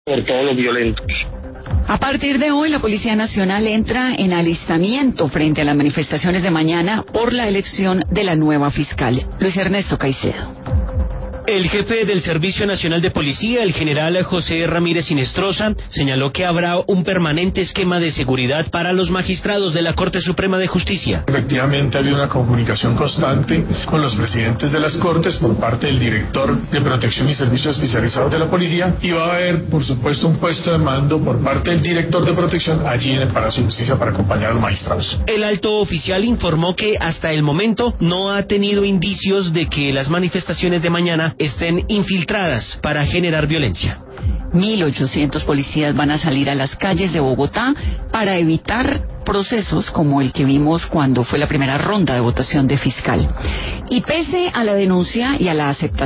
por todos los violentos. A partir de hoy, la Policía Nacional entra en alistamiento frente a las manifestaciones de mañana por la elección de la nueva fiscal. Luis Ernesto Caicedo. El jefe del Servicio Nacional de Policía, el general José Ramírez Inestrosa, señaló que habrá un permanente esquema de seguridad para los magistrados de la Corte Suprema de Justicia. Efectivamente, ha habido una comunicación constante con los presidentes de las Cortes por parte del director de Protección y Servicios Especializados de la Policía, y va a haber, por supuesto, un puesto de mando por parte del director de Protección allí en el Palacio de Justicia para acompañar a los magistrados. El alto oficial informó que hasta el momento no ha tenido indicios de que las manifestaciones de mañana estén infiltradas para generar violencia. 1.800 policías van a salir a las calles de Bogotá para evitar procesos como el que vimos cuando fue la primera ronda de votación de fiscal. Y pese a la denuncia y a la aceptación